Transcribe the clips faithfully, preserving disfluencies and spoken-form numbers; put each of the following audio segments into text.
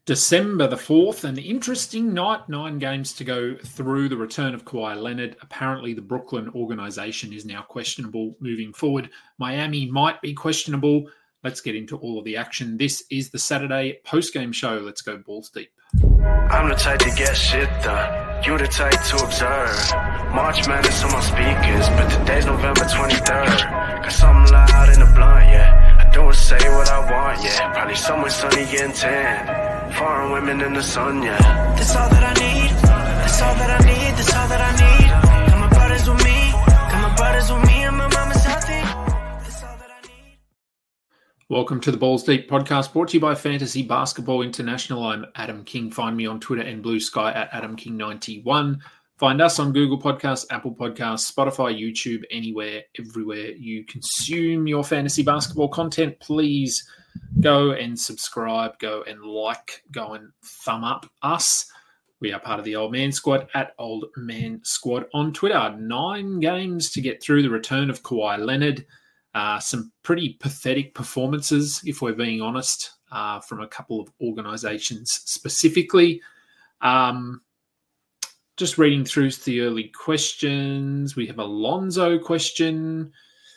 December the fourth, an interesting night, nine games to go through the return of Kawhi Leonard. Apparently the Brooklyn organisation is now questionable moving forward. Miami might be questionable. Let's get into all of the action. This is the Saturday post-game show. Let's go balls deep. I'm the type to get shit done. You the type to observe. March Madness on my speakers, but today's November twenty-third. Got something loud in the blunt, yeah. I don't say what I want, yeah. Probably somewhere sunny getting tan. Foreign women in the sun, yeah. That's all that I need. That's all that I need. That's all that I need. Got my brothers with me. Got my brothers with me and my mama's healthy. That's all that I need. Welcome to the Balls Deep podcast, brought to you by Fantasy Basketball International. I'm Adam King. Find me on Twitter and Blue Sky at Adam King ninety-one. Find us on Google Podcasts, Apple Podcasts, Spotify, YouTube, anywhere, everywhere you consume your fantasy basketball content. Please go and subscribe, go and like, go and thumb up us. We are part of the Old Man Squad at Old Man Squad on Twitter. Nine games to get through the return of Kawhi Leonard. Uh, some pretty pathetic performances, if we're being honest, uh, from a couple of organisations specifically. Um, just reading through the early questions. We have a Lonzo question.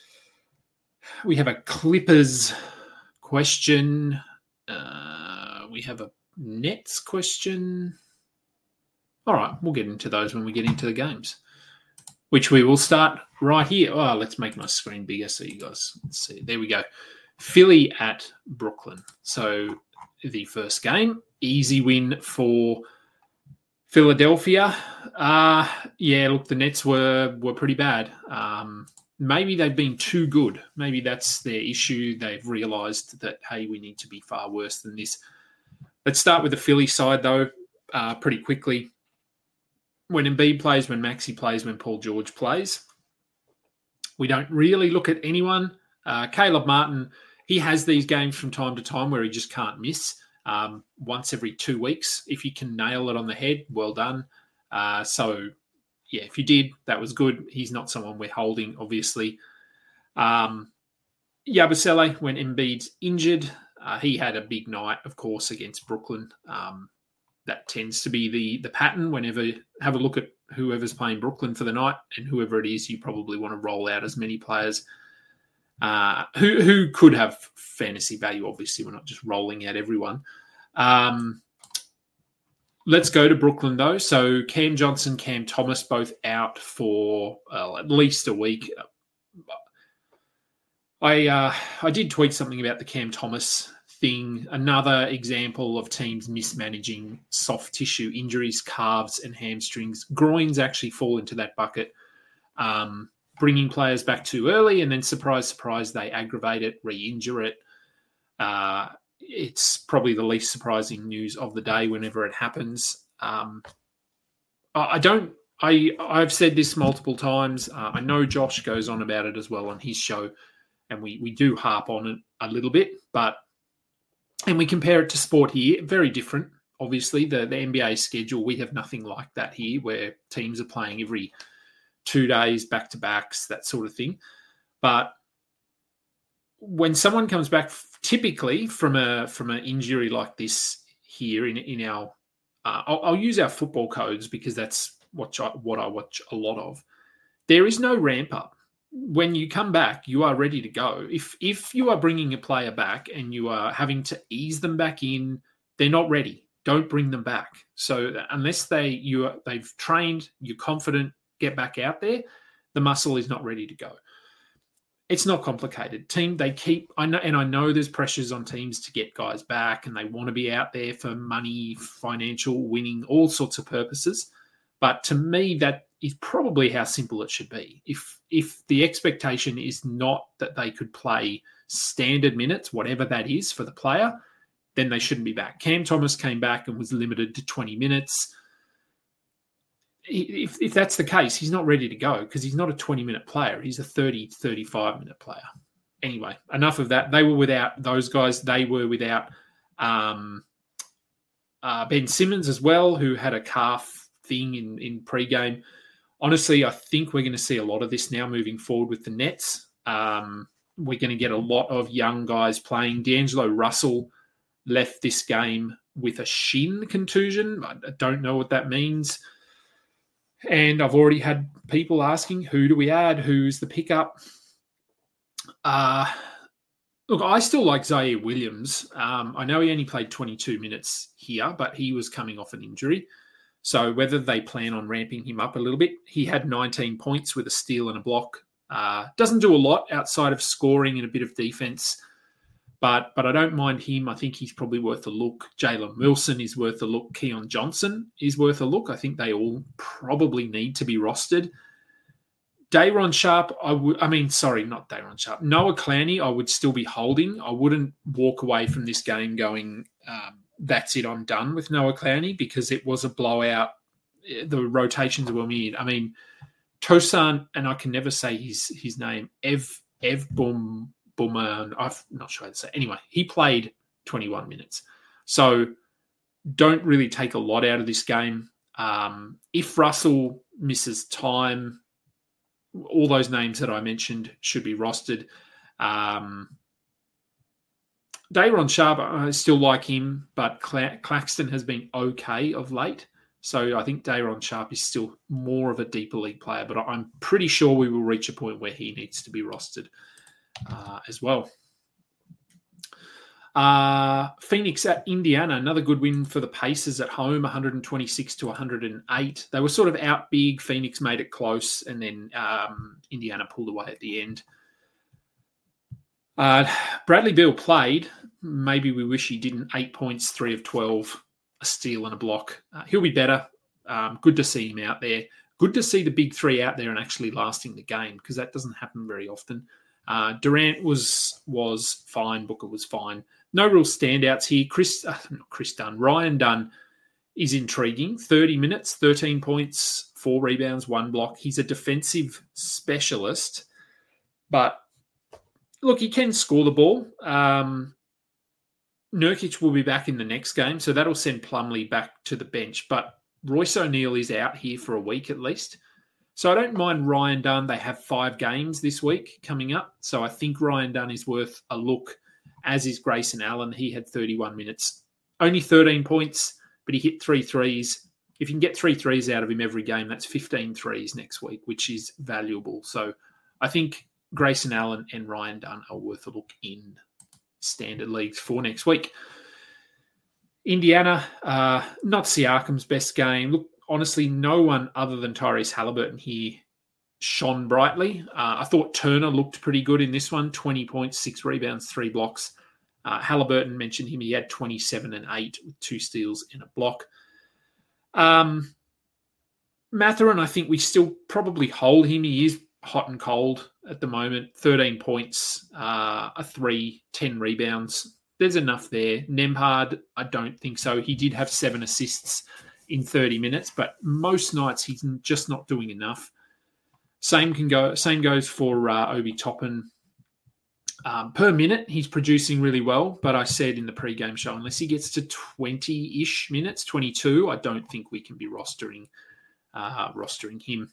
We have a Clippers question. Uh, we have a Nets question. All right, we'll get into those when we get into the games, which we will start right here. Oh, let's make my screen bigger so you guys can see. There we go. Philly at Brooklyn. So the first game, easy win for Philadelphia. Uh, yeah, look, the Nets were were pretty bad. Um, maybe they've been too good. Maybe that's their issue. They've realised that, hey, we need to be far worse than this. Let's start with the Philly side, though, uh, pretty quickly. When Embiid plays, when Maxey plays, when Paul George plays, we don't really look at anyone. Uh, Caleb Martin, he has these games from time to time where he just can't miss. Um, once every two weeks. If you can nail it on the head, well done. Uh, so, yeah, if you did, that was good. He's not someone we're holding, obviously. Um, Yabusele, when Embiid's injured, uh, he had a big night, of course, against Brooklyn. Um, that tends to be the the pattern whenever have a look at whoever's playing Brooklyn for the night, and whoever it is, you probably want to roll out as many players uh, who, who could have fantasy value. Obviously, we're not just rolling out everyone. Um, let's go to Brooklyn, though. So Cam Johnson, Cam Thomas, both out for well, at least a week. I uh, I did tweet something about the Cam Thomas thing. Another example of teams mismanaging soft tissue injuries, calves and hamstrings. Groins actually fall into that bucket. Um, bringing players back too early, and then surprise, surprise, they aggravate it, re-injure it. Uh, it's probably the least surprising news of the day whenever it happens. Um, I don't. I I've said this multiple times. Uh, I know Josh goes on about it as well on his show, and we we do harp on it a little bit, but and we compare it to sport here. Very different, obviously. The the N B A schedule, we have nothing like that here, where teams are playing every two days, back-to-backs, that sort of thing. But when someone comes back, typically from a from an injury like this here in in our, uh, I'll, I'll use our football codes because that's what I, what I watch a lot of. There is no ramp up. When you come back, you are ready to go. If if you are bringing a player back and you are having to ease them back in, they're not ready. Don't bring them back. So unless they you are, they've trained, you're confident, get back out there, the muscle is not ready to go. It's not complicated. Team, they keep, I know, and I know there's pressures on teams to get guys back and they want to be out there for money, financial, winning, all sorts of purposes. But to me, that is probably how simple it should be. If if the expectation is not that they could play standard minutes, whatever that is for the player, then they shouldn't be back. Cam Thomas came back and was limited to twenty minutes. If, if that's the case, he's not ready to go because he's not a twenty-minute player. He's a thirty, thirty-five-minute player. Anyway, enough of that. They were without those guys. They were without um, uh, Ben Simmons as well, who had a calf thing in, in pre-game. Honestly, I think we're going to see a lot of this now moving forward with the Nets. Um, we're going to get a lot of young guys playing. D'Angelo Russell left this game with a shin contusion. I don't know what that means. And I've already had people asking, who do we add? Who's the pickup? Uh, look, I still like Zaire Williams. Um, I know he only played twenty-two minutes here, but he was coming off an injury. So whether they plan on ramping him up a little bit, he had nineteen points with a steal and a block. Uh, doesn't do a lot outside of scoring and a bit of defense. But but I don't mind him. I think he's probably worth a look. Jalen Wilson is worth a look. Keon Johnson is worth a look. I think they all probably need to be rostered. Dayron Sharp, I would. I mean, sorry, not Dayron Sharp. Noah Clowney, I would still be holding. I wouldn't walk away from this game going, um, that's it, I'm done with Noah Clowney, because it was a blowout. The rotations were weird. I mean, Tosan, and I can never say his his name, Ev Ev Bum. Boomer, I'm not sure how to say. Anyway, he played twenty-one minutes. So don't really take a lot out of this game. Um, if Russell misses time, all those names that I mentioned should be rostered. Um, Dayron Sharp, I still like him, but Cla- Claxton has been okay of late. So I think Dayron Sharp is still more of a deeper league player, but I'm pretty sure we will reach a point where he needs to be rostered. Uh, as well. Uh, Phoenix at Indiana, another good win for the Pacers at home, one twenty-six to one oh eight. They were sort of out big. Phoenix made it close, and then um, Indiana pulled away at the end. Uh, Bradley Beal played. Maybe we wish he didn't. Eight points, three of twelve, a steal and a block. Uh, he'll be better. Um, good to see him out there. Good to see the big three out there and actually lasting the game, because that doesn't happen very often. Uh, Durant was was fine. Booker was fine. No real standouts here. Chris, uh, not Chris Dunn, Ryan Dunn is intriguing. thirty minutes, thirteen points, four rebounds, one block. He's a defensive specialist, but look, he can score the ball. Um, Nurkic will be back in the next game, so that'll send Plumlee back to the bench. But Royce O'Neal is out here for a week at least. So I don't mind Ryan Dunn. They have five games this week coming up. So I think Ryan Dunn is worth a look, as is Grayson Allen. He had thirty-one minutes. Only thirteen points, but he hit three threes. If you can get three threes out of him every game, that's fifteen threes next week, which is valuable. So I think Grayson Allen and Ryan Dunn are worth a look in standard leagues for next week. Indiana, uh, not Siakam's best game. Look, honestly, no one other than Tyrese Halliburton here shone brightly. Uh, I thought Turner looked pretty good in this one. twenty points, six rebounds, three blocks. Uh, Halliburton, mentioned him. He had twenty-seven and eight with two steals and a block. Um, Mathurin, I think we still probably hold him. He is hot and cold at the moment. thirteen points, uh, a three, ten rebounds. There's enough there. Nembhard, I don't think so. He did have seven assists in thirty minutes, but most nights he's just not doing enough. Same can go. Same goes for uh, Obi Toppin. Um, per minute, he's producing really well, but I said in the pre-game show, unless he gets to twenty-ish minutes, twenty-two, I don't think we can be rostering uh, rostering him.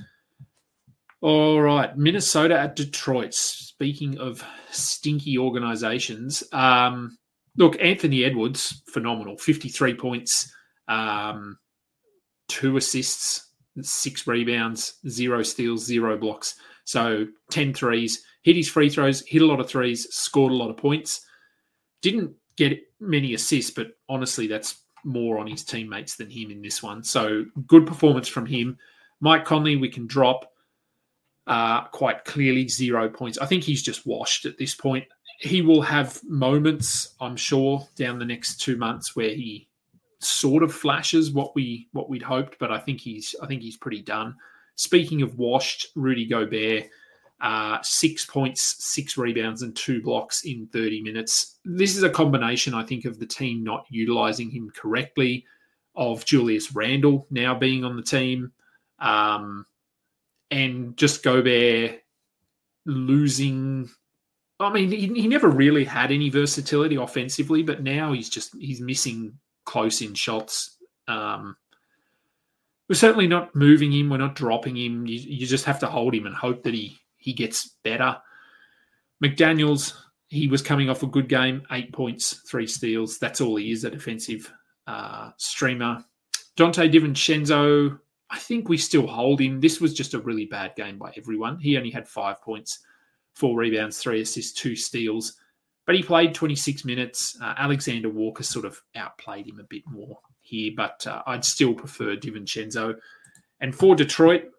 All right, Minnesota at Detroit. Speaking of stinky organizations, um, look, Anthony Edwards, phenomenal. fifty-three points, um, two assists, six rebounds, zero steals, zero blocks. So ten threes, hit his free throws, hit a lot of threes, scored a lot of points. Didn't get many assists, but honestly, that's more on his teammates than him in this one. So good performance from him. Mike Conley, we can drop. Uh, quite clearly zero points. I think he's just washed at this point. He will have moments, I'm sure, down the next two months where he sort of flashes what we what we'd hoped, but I think he's I think he's pretty done. Speaking of washed, Rudy Gobert, uh, six points, six rebounds, and two blocks in thirty minutes. This is a combination, I think, of the team not utilizing him correctly, of Julius Randle now being on the team. Um, And just Gobert losing. I mean, he, he never really had any versatility offensively, but now he's just he's missing close-in shots. Um, we're certainly not moving him. We're not dropping him. You, you just have to hold him and hope that he he gets better. McDaniels, he was coming off a good game, eight points, three steals. That's all he is, a defensive uh, streamer. Dante DiVincenzo, I think we still hold him. This was just a really bad game by everyone. He only had five points, four rebounds, three assists, two steals. But he played twenty-six minutes. Uh, Alexander Walker sort of outplayed him a bit more here, but uh, I'd still prefer DiVincenzo. And for Detroit,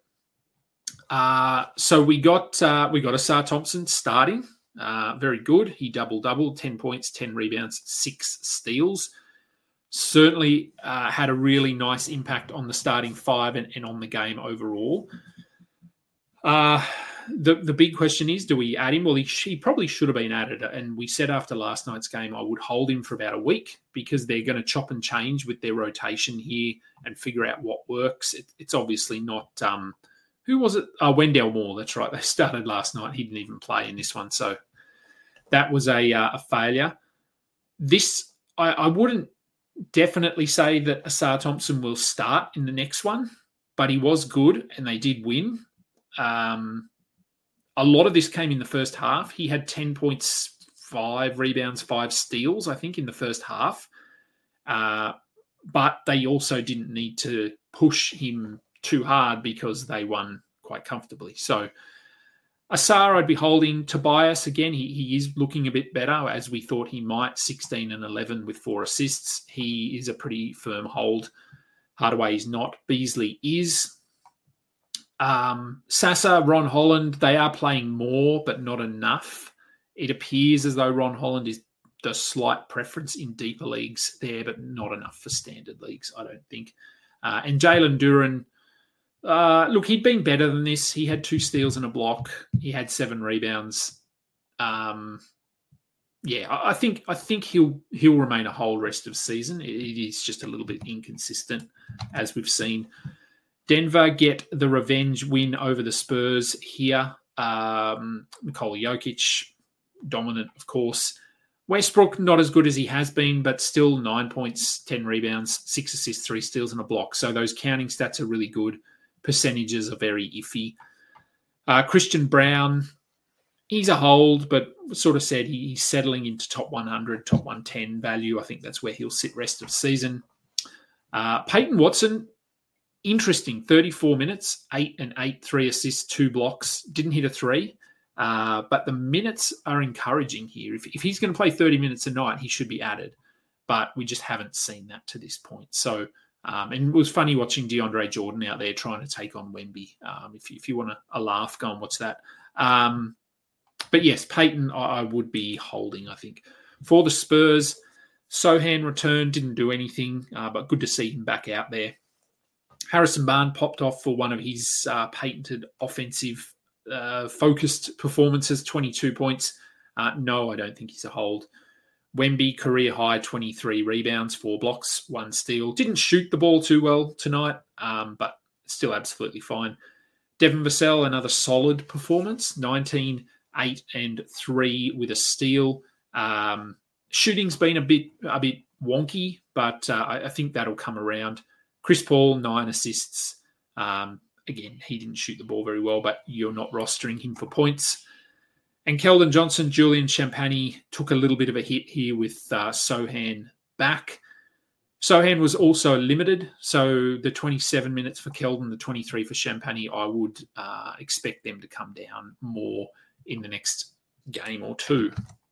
uh, so we got uh, we got Asar Thompson starting. Uh, very good. He double-doubled, ten points, ten rebounds, six steals. Certainly uh, had a really nice impact on the starting five and, and on the game overall. Uh, the, the big question is, do we add him? Well, he, he probably should have been added. And we said after last night's game, I would hold him for about a week because they're going to chop and change with their rotation here and figure out what works. It, it's obviously not... Um, who was it? Uh, Wendell Moore, that's right. They started last night. He didn't even play in this one. So that was a, uh, a failure. This, I, I wouldn't definitely say that Asar Thompson will start in the next one, but he was good and they did win. Um, a lot of this came in the first half. He had ten points, five rebounds, five steals, I think, in the first half. Uh, but they also didn't need to push him too hard because they won quite comfortably. So Asar, I'd be holding. Tobias, again, he, he is looking a bit better as we thought he might, sixteen and eleven with four assists. He is a pretty firm hold. Hardaway is not. Beasley is. Um, Sasa, Ron Holland, they are playing more, but not enough. It appears as though Ron Holland is the slight preference in deeper leagues there, but not enough for standard leagues, I don't think. Uh, and Jalen Duren, uh, look, he'd been better than this. He had two steals and a block. He had seven rebounds. Um, yeah, I, I think I think he'll he'll remain a whole rest of season. It, it is just a little bit inconsistent, as we've seen. Denver get the revenge win over the Spurs here. Um, Nikola Jokic, dominant, of course. Westbrook, not as good as he has been, but still nine points, ten rebounds, six assists, three steals, and a block. So those counting stats are really good. Percentages are very iffy. Uh, Christian Brown, he's a hold, but sort of said he's settling into top one hundred, top one ten value. I think that's where he'll sit rest of season. Uh, Peyton Watson, interesting, thirty-four minutes, eight and eight, three assists, two blocks. Didn't hit a three. Uh, but the minutes are encouraging here. If, if he's going to play thirty minutes a night, he should be added. But we just haven't seen that to this point. So, um, and it was funny watching DeAndre Jordan out there trying to take on Wemby. Um, if, if you want a, a laugh, go and watch that. Um, but yes, Peyton, I, I would be holding, I think. For the Spurs, Sohan returned, didn't do anything, uh, but good to see him back out there. Harrison Barnes popped off for one of his uh, patented offensive Uh, focused performances, twenty-two points. Uh, no, I don't think he's a hold. Wemby, career high, twenty-three rebounds, four blocks, one steal. Didn't shoot the ball too well tonight, um, but still absolutely fine. Devin Vassell, another solid performance, nineteen, eight, and three with a steal. Um, shooting's been a bit a bit wonky, but uh, I, I think that'll come around. Chris Paul, nine assists. Um, Again, he didn't shoot the ball very well, but you're not rostering him for points. And Keldon Johnson, Julian Champagny took a little bit of a hit here with uh, Sohan back. Sohan was also limited, so the twenty-seven minutes for Keldon, the twenty-three for Champagny, I would uh, expect them to come down more in the next game or two.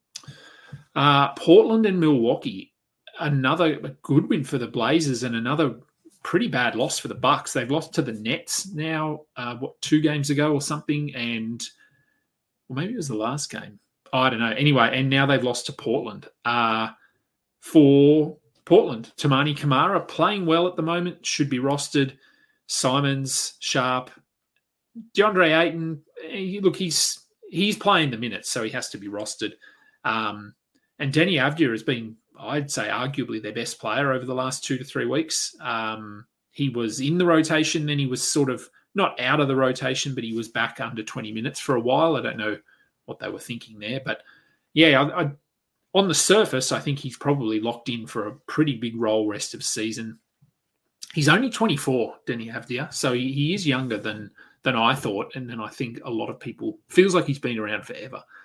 Uh, Portland and Milwaukee, another good win for the Blazers and another pretty bad loss for the Bucks. They've lost to the Nets now, uh, what, two games ago or something, and well, maybe it was the last game. Oh, I don't know. Anyway, and now they've lost to Portland. Uh, for Portland, Tamani Kamara playing well at the moment, should be rostered. Simons, Sharp, DeAndre Ayton. He, look, he's he's playing the minutes, so he has to be rostered. Um, and Denny Avdia has been, I'd say, arguably their best player over the last two to three weeks. Um, he was in the rotation, then he was sort of not out of the rotation, but he was back under twenty minutes for a while. I don't know what they were thinking there. But, yeah, I, I, on the surface, I think he's probably locked in for a pretty big role rest of season. He's only twenty-four, Denny Avdia, so he, he is younger than, than I thought, and then I think a lot of people feels like he's been around forever.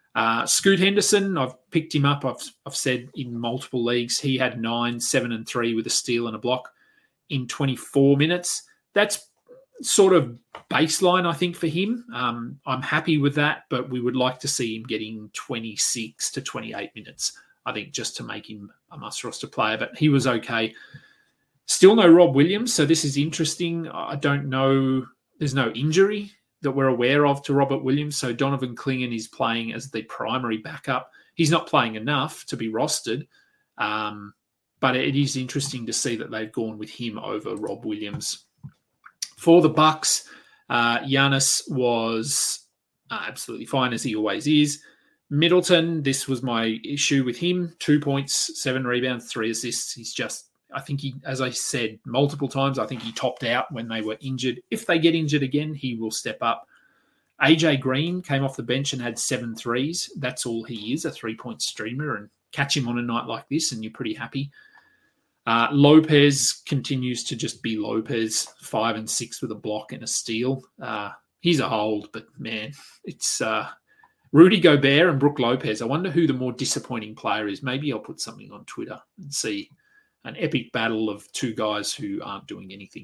Uh, Scoot Henderson, I've picked him up. I've I've said in multiple leagues he had nine, seven, and three with a steal and a block in twenty-four minutes. That's sort of baseline, I think, for him. Um, I'm happy with that, but we would like to see him getting twenty-six to twenty-eight minutes, I think, just to make him a must-roster player. But he was okay. Still no Rob Williams, so this is interesting. I don't know. There's no injury that we're aware of to Robert Williams, so Donovan Clingan is playing as the primary backup. He's not playing enough to be rostered, um, but it is interesting to see that they've gone with him over Rob Williams. For the Bucks, uh, Giannis was uh, absolutely fine, as he always is. Middleton, this was my issue with him. Two points, seven rebounds, three assists. He's just, I think he, as I said multiple times, I think he topped out when they were injured. If they get injured again, he will step up. A J Green came off the bench and had seven threes. That's all he is, a three-point streamer. And catch him on a night like this and you're pretty happy. Uh, Lopez continues to just be Lopez, five and six with a block and a steal. Uh, he's a hold, but man, it's uh, Rudy Gobert and Brook Lopez. I wonder who the more disappointing player is. Maybe I'll put something on Twitter and see an epic battle of two guys who aren't doing anything.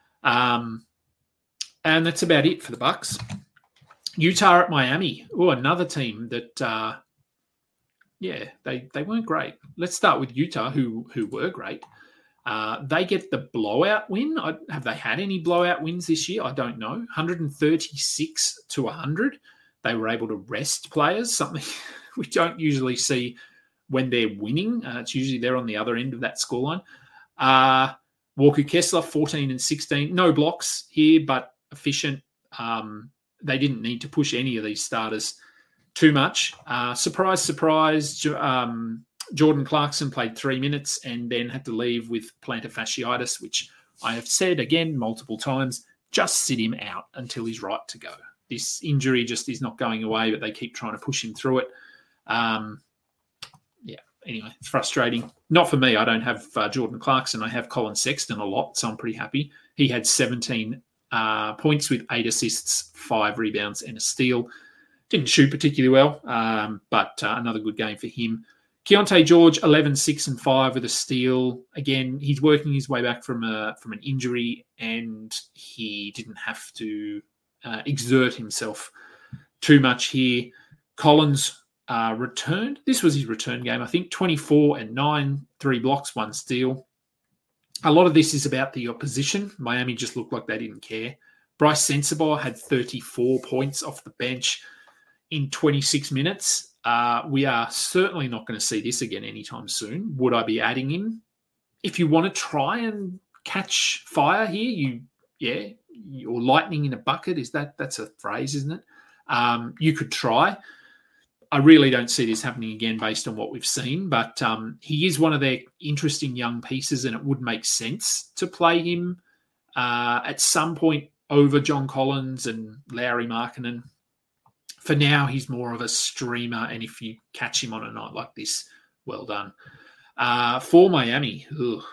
Um, and that's about it for the Bucks. Utah at Miami. Oh, another team that, uh, yeah, they, they weren't great. Let's start with Utah, who who were great. Uh, they get the blowout win. I, have they had any blowout wins this year? I don't know. one thirty-six to one hundred. They were able to rest players, something we don't usually see when they're winning. Uh, it's usually they're on the other end of that scoreline. Uh, Walker Kessler, fourteen and sixteen. No blocks here, but efficient. Um, they didn't need to push any of these starters too much. Uh, surprise, surprise. Um, Jordan Clarkson played three minutes and then had to leave with plantar fasciitis, which I have said again multiple times, just sit him out until he's right to go. This injury just is not going away, but they keep trying to push him through it. Um, yeah, anyway, it's frustrating. Not for me. I don't have uh, Jordan Clarkson. I have Colin Sexton a lot, so I'm pretty happy. He had seventeen uh, points with eight assists, five rebounds, and a steal. Didn't shoot particularly well, um, but uh, another good game for him. Keontae George, eleven, six, and five with a steal. Again, he's working his way back from a from an injury, and he didn't have to uh, exert himself too much here. Collins uh, returned. This was his return game, I think. twenty-four and nine, three blocks, one steal. A lot of this is about the opposition. Miami just looked like they didn't care. Bryce Sensabaugh had thirty-four points off the bench in twenty-six minutes. Uh, we are certainly not going to see this again anytime soon. Would I be adding him? If you want to try and catch fire here, you, yeah, or lightning in a bucket, is that, that's a phrase, isn't it? Um, you could try. I really don't see this happening again based on what we've seen, but um, he is one of their interesting young pieces and it would make sense to play him uh, at some point over John Collins and Lauri Markkanen. For now, he's more of a streamer, and if you catch him on a night like this, well done. Uh, for Miami,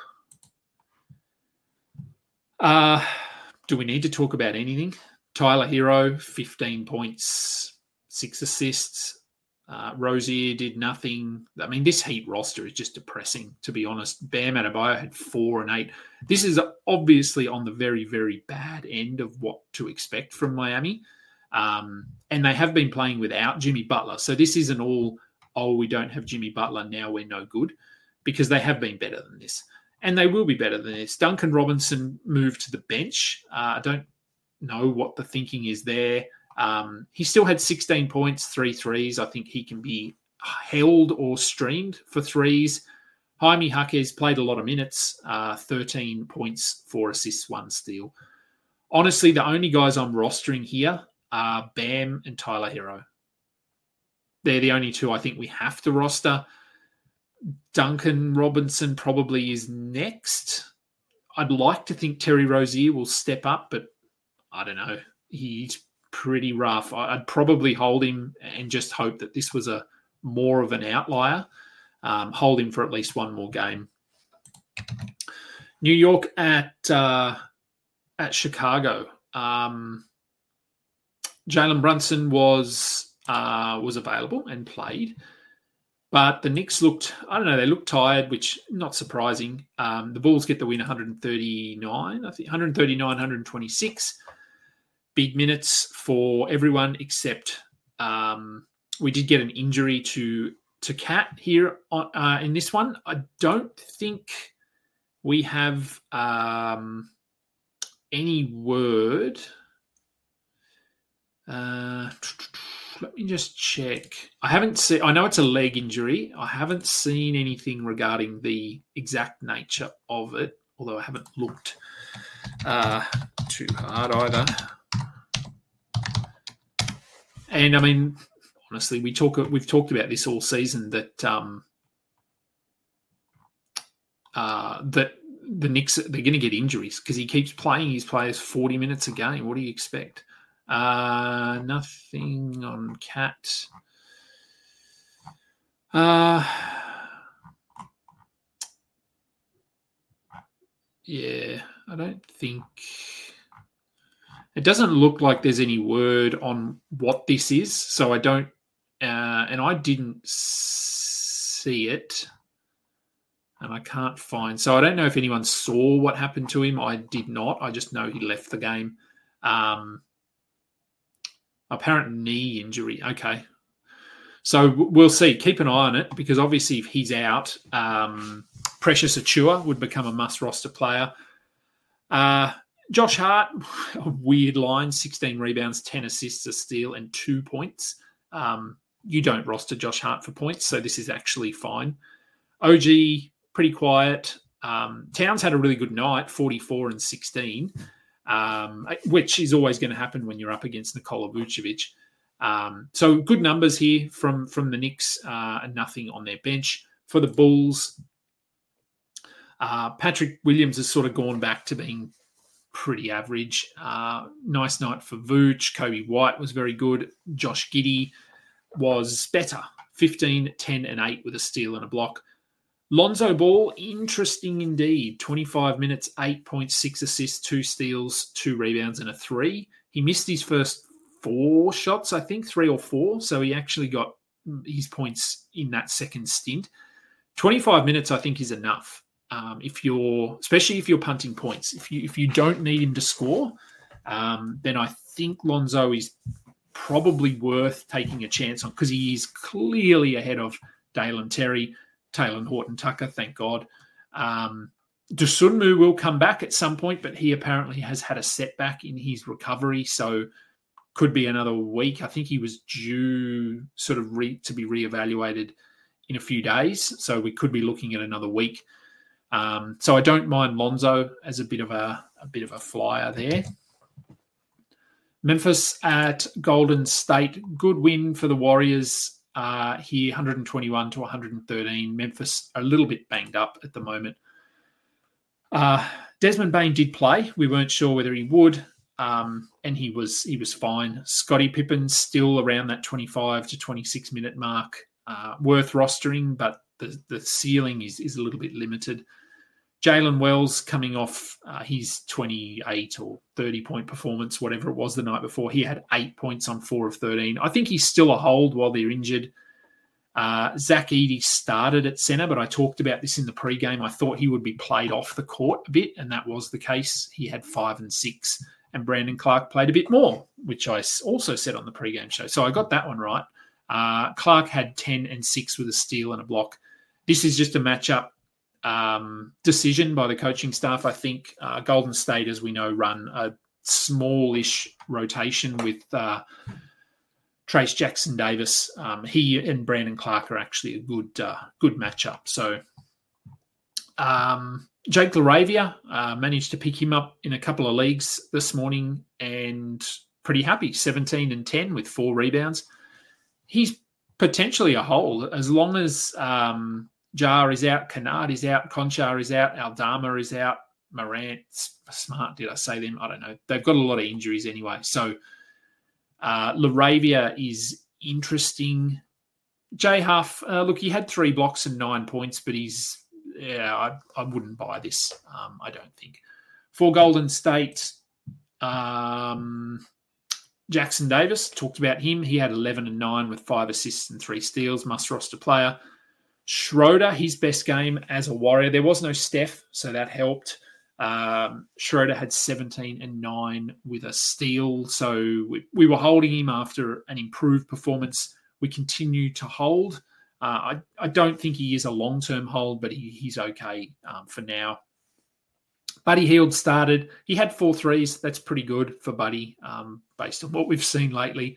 uh, do we need to talk about anything? Tyler Hero, fifteen points, six assists. Uh, Rozier did nothing. I mean, this Heat roster is just depressing, to be honest. Bam Adebayo had four and eight. This is obviously on the very, very bad end of what to expect from Miami. Um, and they have been playing without Jimmy Butler. So this isn't all, oh, we don't have Jimmy Butler, now we're no good, because they have been better than this. And they will be better than this. Duncan Robinson moved to the bench. Uh, I don't know what the thinking is there. Um, he still had sixteen points, three threes. I think he can be held or streamed for threes. Jaime Jaquez played a lot of minutes, uh, thirteen points, four assists, one steal. Honestly, the only guys I'm rostering here are Bam and Tyler Hero. They're the only two I think we have to roster. Duncan Robinson probably is next. I'd like to think Terry Rozier will step up, but I don't know. He's pretty rough. I'd probably hold him and just hope that this was a more of an outlier. Um, hold him for at least one more game. New York at uh, at Chicago. Um, Jalen Brunson was uh, was available and played. But the Knicks looked, I don't know, they looked tired, which not surprising. Um, the Bulls get the win one thirty-nine, I think, one thirty-nine, one twenty-six. Big minutes for everyone except um, we did get an injury to to Cat here on, uh, in this one. I don't think we have um, any word. Uh, let me just check. I haven't seen. I know it's a leg injury. I haven't seen anything regarding the exact nature of it, although I haven't looked uh, too hard either. And I mean, honestly, we talk. We've talked about this all season that um, uh, that the Knicks, they're going to get injuries because he keeps playing his players forty minutes a game. What do you expect? Uh, nothing on Cat. Uh, yeah, I don't think... It doesn't look like there's any word on what this is, so I don't... Uh, and I didn't see it, and I can't find... So I don't know if anyone saw what happened to him. I did not. I just know he left the game. Um... Apparent knee injury. Okay. So we'll see. Keep an eye on it because obviously if he's out, um, Precious Achiuwa would become a must-roster player. Uh, Josh Hart, a weird line, sixteen rebounds, ten assists, a steal, and two points. Um, you don't roster Josh Hart for points, so this is actually fine. O G, pretty quiet. Um, Towns had a really good night, forty-four and sixteen. Um, which is always going to happen when you're up against Nikola Vucevic. Um, so good numbers here from, from the Knicks uh, and nothing on their bench. For the Bulls, uh, Patrick Williams has sort of gone back to being pretty average. Uh, nice night for Vooch. Kobe White was very good. Josh Giddey was better, fifteen, ten, and eight with a steal and a block. Lonzo Ball, interesting indeed. twenty-five minutes, eight point six assists, two steals, two rebounds, and a three. He missed his first four shots, I think, three or four. So he actually got his points in that second stint. twenty-five minutes, I think, is enough. Um, if you're, especially if you're punting points. If you if you don't need him to score, um, then I think Lonzo is probably worth taking a chance on because he is clearly ahead of Dalen Terry. Taylor Horton-Tucker, thank God. Um, Dosunmu will come back at some point, but he apparently has had a setback in his recovery, so could be another week. I think he was due sort of re- to be reevaluated in a few days, so we could be looking at another week. Um, so I don't mind Lonzo as a bit of a, a bit of a flyer there. Memphis at Golden State, good win for the Warriors. Uh, here, one twenty-one to one thirteen. Memphis a little bit banged up at the moment. Uh, Desmond Bane did play. We weren't sure whether he would, um, and he was he was fine. Scottie Pippen still around that twenty-five to twenty-six minute mark. Uh, worth rostering, but the, the ceiling is, is a little bit limited. Jalen Wells coming off uh, his twenty-eight or thirty point performance, whatever it was the night before. He had eight points on four of thirteen. I think he's still a hold while they're injured. Uh, Zach Edey started at centre, but I talked about this in the pregame. I thought he would be played off the court a bit, and that was the case. He had five and six, and Brandon Clark played a bit more, which I also said on the pregame show. So I got that one right. Uh, Clark had ten and six with a steal and a block. This is just a matchup um, decision by the coaching staff. I think uh, Golden State, as we know, run a smallish rotation with uh, Trace Jackson Davis. Um, he and Brandon Clark are actually a good uh, good matchup. So um, Jake LaRavia uh, managed to pick him up in a couple of leagues this morning and pretty happy, seventeen and ten with four rebounds. He's potentially a hold as long as um, Jar is out, Kennard is out, Conchar is out, Aldama is out, Morant, Smart, did I say them? I don't know. They've got a lot of injuries anyway. So uh, LaRavia is interesting. Jay Huff, uh, look, he had three blocks and nine points, but he's, yeah, I, I wouldn't buy this, um, I don't think. For Golden State, um, Jackson Davis, talked about him. He had eleven and nine with five assists and three steals, must roster player. Schroeder, his best game as a Warrior. There was no Steph, so that helped. Um, Schroeder had seventeen and nine with a steal. So we, we were holding him after an improved performance. We continue to hold. Uh, I, I don't think he is a long-term hold, but he, he's okay um, for now. Buddy Hield started. He had four threes. That's pretty good for Buddy um, based on what we've seen lately.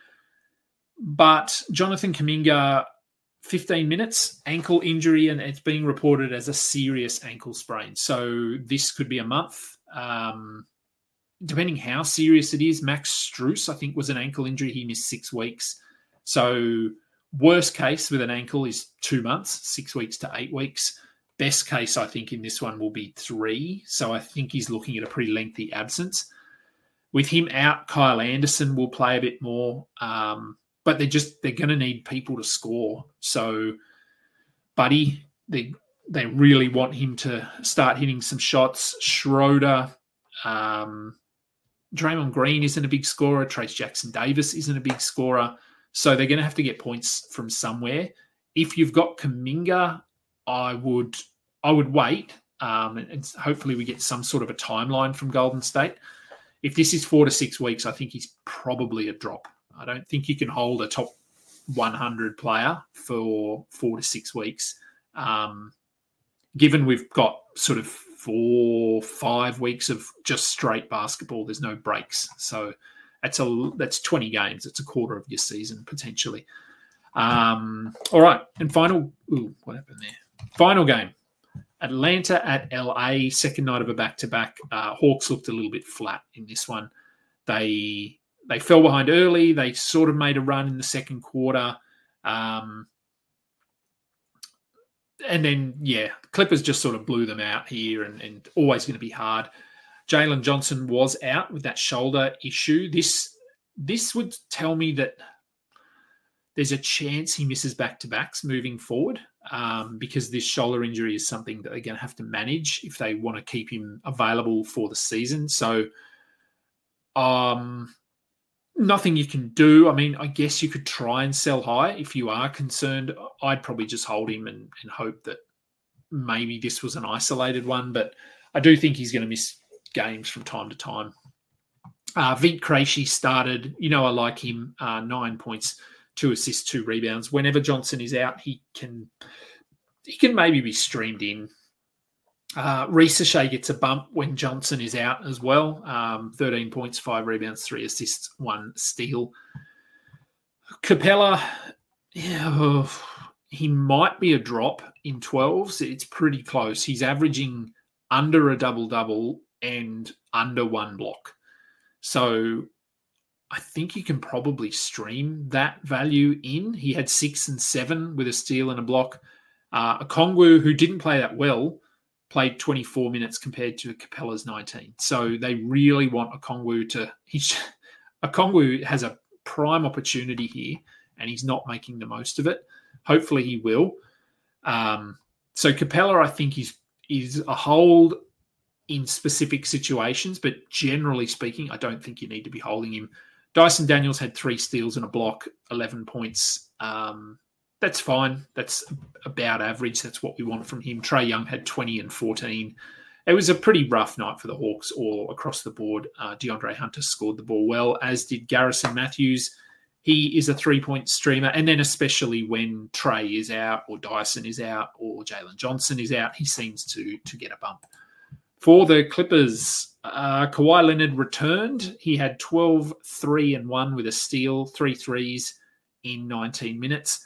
But Jonathan Kuminga, fifteen minutes, ankle injury, and it's being reported as a serious ankle sprain. So this could be a month. Um, depending how serious it is, Max Strus, I think, was an ankle injury. He missed six weeks. So worst case with an ankle is two months, six weeks to eight weeks. Best case, I think, in this one will be three. So I think he's looking at a pretty lengthy absence. With him out, Kyle Anderson will play a bit more. Um, but they're just, they're going to need people to score. So Buddy, they they really want him to start hitting some shots. Schroeder, um, Draymond Green isn't a big scorer. Trace Jackson Davis isn't a big scorer. So they're going to have to get points from somewhere. If you've got Kuminga, I would I would wait, um, and, and hopefully we get some sort of a timeline from Golden State. If this is four to six weeks, I think he's probably a drop. I don't think you can hold a top one hundred player for four to six weeks. Um, given we've got sort of four, five weeks of just straight basketball, there's no breaks. So that's a that's twenty games. It's a quarter of your season potentially. Um, all right, and final. Ooh, what happened there? Final game. Atlanta at L A, second night of a back-to-back. Uh, Hawks looked a little bit flat in this one. They they fell behind early. They sort of made a run in the second quarter. Um, and then, yeah, Clippers just sort of blew them out here and, and always going to be hard. Jalen Johnson was out with that shoulder issue. This this would tell me that there's a chance he misses back-to-backs moving forward um, because this shoulder injury is something that they're going to have to manage if they want to keep him available for the season. So um, nothing you can do. I mean, I guess you could try and sell high if you are concerned. I'd probably just hold him and, and hope that maybe this was an isolated one, but I do think he's going to miss games from time to time. Uh, Vit Krejci started. You know I like him. Uh, nine points. Two assists, two rebounds. Whenever Johnson is out, he can he can maybe be streamed in. Uh, Risache gets a bump when Johnson is out as well. Um, thirteen points, five rebounds, three assists, one steal. Capella, yeah, oh, he might be a drop in twelves. It's pretty close. He's averaging under a double-double and under one block. So I think you can probably stream that value in. He had six and seven with a steal and a block. Uh, Okongwu, who didn't play that well, played twenty-four minutes compared to Capella's nineteen. So they really want Okongwu to... He's, Okongwu has a prime opportunity here, and he's not making the most of it. Hopefully he will. Um, so Capella, I think, is, is a hold in specific situations, but generally speaking, I don't think you need to be holding him. Dyson Daniels had three steals and a block, eleven points. Um, that's fine. That's about average. That's what we want from him. Trae Young had twenty and fourteen. It was a pretty rough night for the Hawks all across the board. Uh, DeAndre Hunter scored the ball well, as did Garrison Matthews. He is a three-point streamer, and then especially when Trae is out or Dyson is out or Jalen Johnson is out, he seems to, to get a bump. For the Clippers, uh, Kawhi Leonard returned. He had twelve, three, and one with a steal, three threes in nineteen minutes.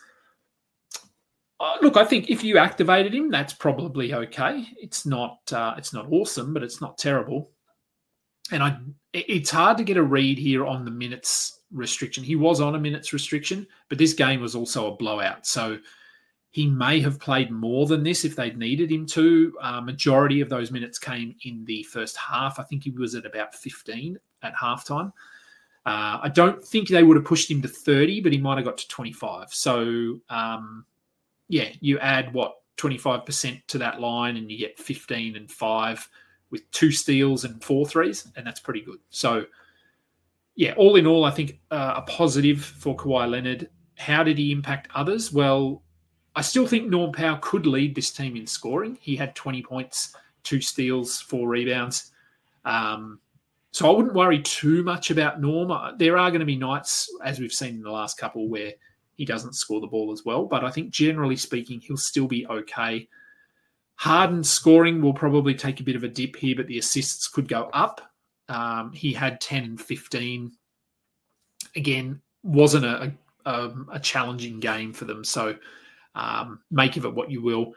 Uh, look, I think if you activated him, that's probably okay. It's not uh, it's not awesome, but it's not terrible. And I, it's hard to get a read here on the minutes restriction. He was on a minutes restriction, but this game was also a blowout. So he may have played more than this if they'd needed him to. Uh, majority of those minutes came in the first half. I think he was at about fifteen at halftime. Uh, I don't think they would have pushed him to thirty, but he might have got to twenty-five. So, um, yeah, you add, what, twenty-five percent to that line and you get fifteen and five with two steals and four threes, and that's pretty good. So yeah, all in all, I think uh, a positive for Kawhi Leonard. How did he impact others? Well, I still think Norm Powell could lead this team in scoring. He had twenty points, two steals, four rebounds. Um, so I wouldn't worry too much about Norm. There are going to be nights, as we've seen in the last couple, where he doesn't score the ball as well. But I think generally speaking, he'll still be okay. Harden's scoring will probably take a bit of a dip here, but the assists could go up. Um, he had ten and fifteen. Again, wasn't a, a, a challenging game for them. So um, make of it what you will.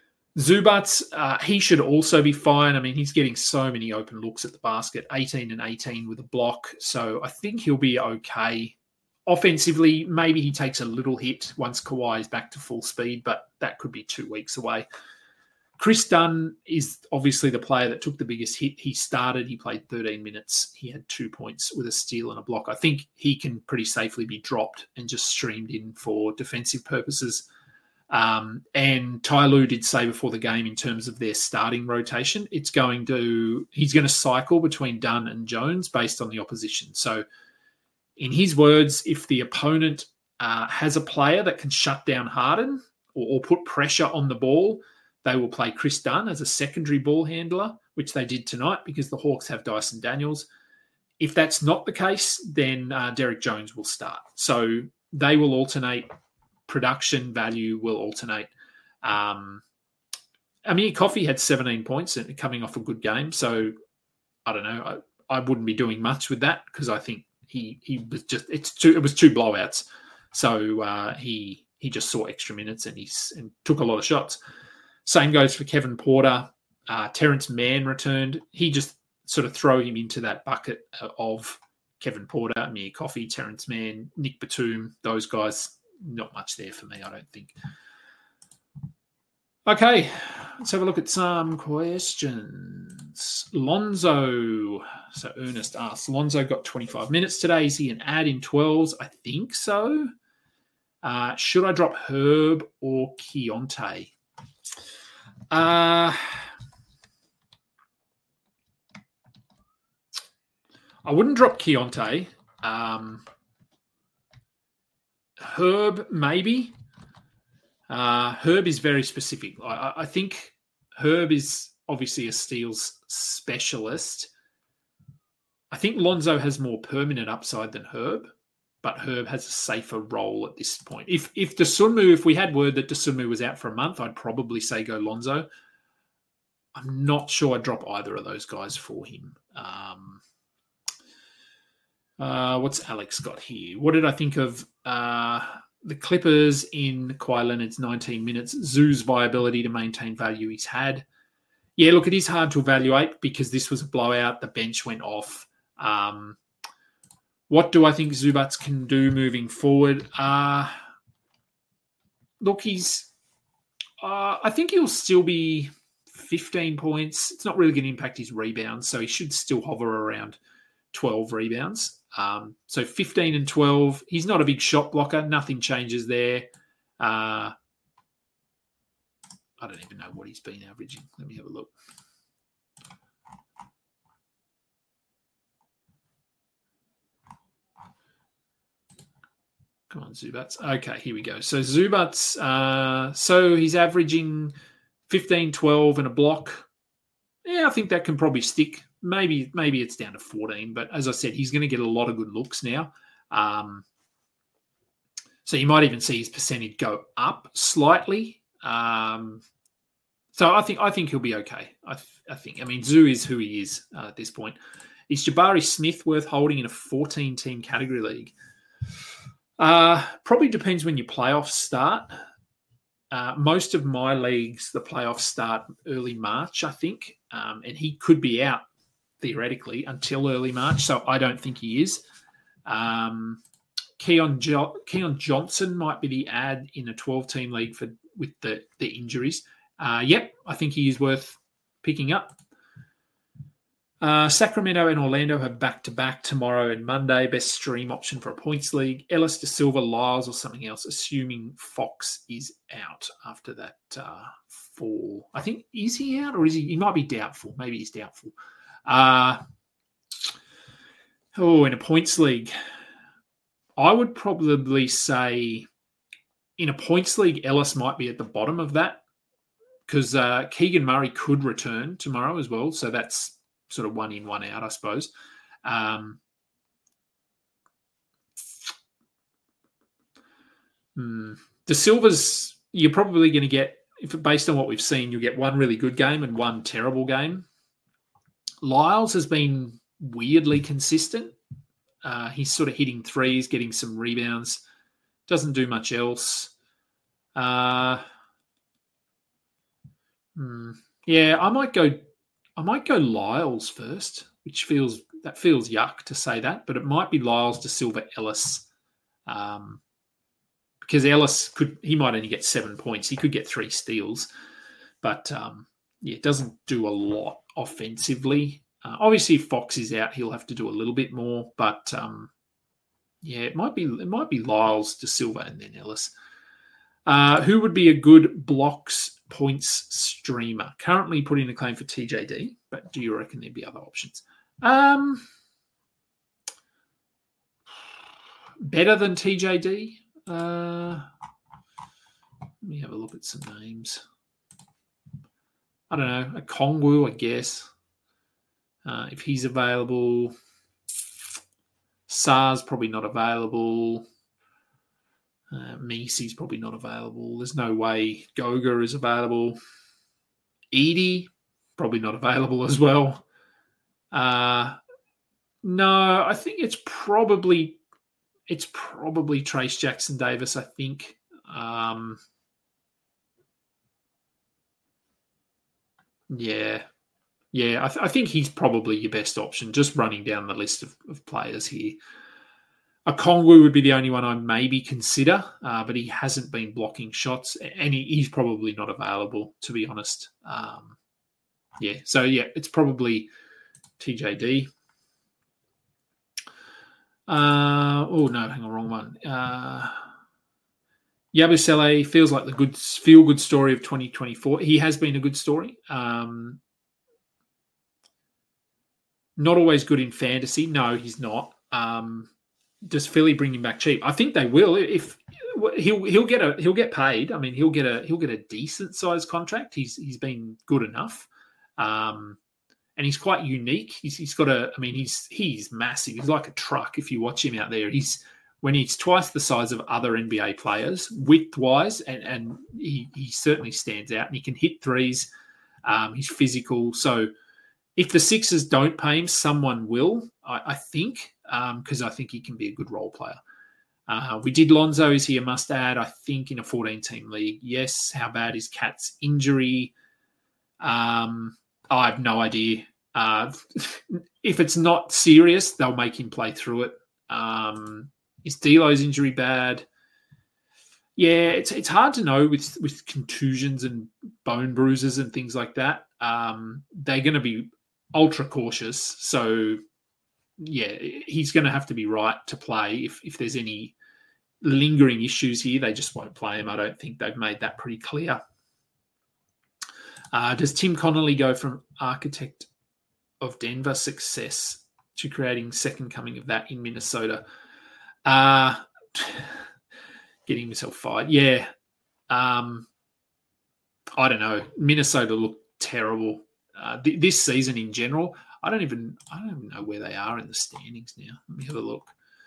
Zubac, uh, he should also be fine. I mean, he's getting so many open looks at the basket, eighteen and eighteen with a block. So I think he'll be okay. Offensively, maybe he takes a little hit once Kawhi is back to full speed, but that could be two weeks away. Chris Dunn is obviously the player that took the biggest hit. He started, he played thirteen minutes. He had two points with a steal and a block. I think he can pretty safely be dropped and just streamed in for defensive purposes. Um, and Ty Lue did say before the game in terms of their starting rotation, it's going to, he's going to cycle between Dunn and Jones based on the opposition. So in his words, if the opponent uh, has a player that can shut down Harden or, or put pressure on the ball, they will play Chris Dunn as a secondary ball handler, which they did tonight because the Hawks have Dyson Daniels. If that's not the case, then uh, Derek Jones will start. So they will alternate. Production value will alternate. Um, Amir Coffey had seventeen points and coming off a good game. So I don't know. I, I wouldn't be doing much with that because I think he he was just it's two it was two blowouts. So uh, he he just saw extra minutes and he's and took a lot of shots. Same goes for Kevin Porter. Uh, Terrence Mann returned. He just sort of throw him into that bucket of Kevin Porter, Amir Coffey, Terrence Mann, Nick Batum, those guys. Not much there for me, I don't think. Okay, let's have a look at some questions. Lonzo. So Ernest asks, Lonzo got twenty-five minutes today. Is he an add in twelves? I think so. Uh, should I drop Herb or Keontae? Uh, I wouldn't drop Keontae. Um Herb, maybe. Uh, Herb is very specific. I, I think Herb is obviously a steals specialist. I think Lonzo has more permanent upside than Herb, but Herb has a safer role at this point. If if Dosunmu, if we had word that Dosunmu was out for a month, I'd probably say go Lonzo. I'm not sure I'd drop either of those guys for him. Um, Uh, what's Alex got here? What did I think of uh, the Clippers in Kawhi Leonard's nineteen minutes? Zoo's viability to maintain value he's had. Yeah, look, it is hard to evaluate because this was a blowout. The bench went off. Um, what do I think Zubac can do moving forward? Uh, look, he's... Uh, I think he'll still be fifteen points. It's not really going to impact his rebounds, so he should still hover around twelve rebounds. Um, so fifteen and twelve. He's not a big shot blocker. Nothing changes there. Uh, I don't even know what he's been averaging. Let me have a look. Come on, Zubac. Okay, here we go. So Zubac, uh, so he's averaging fifteen, twelve and a block. Yeah, I think that can probably stick. Maybe maybe it's down to fourteen, but as I said, he's going to get a lot of good looks now. Um, so you might even see his percentage go up slightly. Um, so I think I think he'll be okay. I, th- I think. I mean, Zoo is who he is uh, at this point. Is Jabari Smith worth holding in a fourteen-team category league? Uh, probably depends when your playoffs start. Uh, most of my leagues, the playoffs start early March, I think, um, and he could be out theoretically until early March, so I don't think he is. Um, Keon, jo- Keon Johnson might be the ad in a twelve-team league for with the, the injuries. Uh, yep, I think he is worth picking up. Uh, Sacramento and Orlando have back-to-back tomorrow and Monday. Best stream option for a points league. Ellis, De Silva, Lyles, or something else, assuming Fox is out after that uh, fall. I think, is he out or is he? He might be doubtful. Maybe he's doubtful. Uh, Oh, in a points league, I would probably say in a points league, Ellis might be at the bottom of that because uh, Keegan Murray could return tomorrow as well. So that's sort of one in, one out, I suppose. Um, hmm. De Silva's, you're probably going to get, if based on what we've seen, you'll get one really good game and one terrible game. Lyles has been weirdly consistent. Uh, he's sort of hitting threes, getting some rebounds. Doesn't do much else. Uh, hmm, yeah, I might go. I might go Lyles first, which feels that feels yuck to say that, but it might be Lyles, De Silva, Ellis, um, because Ellis could. He might only get seven points. He could get three steals, but um, yeah, it doesn't do a lot offensively. Uh, obviously, if Fox is out, he'll have to do a little bit more. But um, yeah, it might be it might be Lyles, De Silva, and then Ellis. Uh, who would be a good blocks points streamer? Currently putting a claim for T J D, but do you reckon there'd be other options? Um, better than T J D? Uh, let me have a look at some names. I don't know, a Kongwu, I guess. Uh, if he's available, Sar's probably not available. Uh, Macy's probably not available. There's no way Goga is available. Edie, probably not available as well. Uh, no, I think it's probably it's probably Trace Jackson Davis, I think. Um, yeah. Yeah, I, th- I think he's probably your best option, just running down the list of, of players here. A Kongwu would be the only one I maybe consider, uh, but he hasn't been blocking shots, and he, he's probably not available, to be honest. Um, yeah, so yeah, it's probably T J D. Uh, oh, no, hang on, wrong one. Uh, Yabusele feels like the good feel-good story of twenty twenty-four. He has been a good story. Um Not always good in fantasy. No, he's not. Um, does Philly bring him back cheap? I think they will. If he'll he'll get a he'll get paid. I mean, he'll get a he'll get a decent sized contract. He's he's been good enough, um, and he's quite unique. He's he's got a. I mean, he's he's massive. He's like a truck. If you watch him out there, he's when he's twice the size of other N B A players width wise, and and he he certainly stands out. And he can hit threes. Um, he's physical, so. If the Sixers don't pay him, someone will, I, I think, because um, I think he can be a good role player. Uh, we did Lonzo. Is he a must-add? I think in a fourteen-team league, yes. How bad is Cat's injury? Um, I have no idea. Uh, if it's not serious, they'll make him play through it. Um, is D'Lo's injury bad? Yeah, it's it's hard to know with, with contusions and bone bruises and things like that. Um, they're going to be ultra cautious. So, yeah, he's going to have to be right to play. If if there's any lingering issues here, they just won't play him. I don't think they've made that pretty clear. Uh, does Tim Connolly go from architect of Denver success to creating second coming of that in Minnesota? Uh, getting himself fired. Yeah. Um, I don't know. Minnesota looked terrible. Uh, th- this season in general, I don't even I don't even know where they are in the standings now. Let me have a look.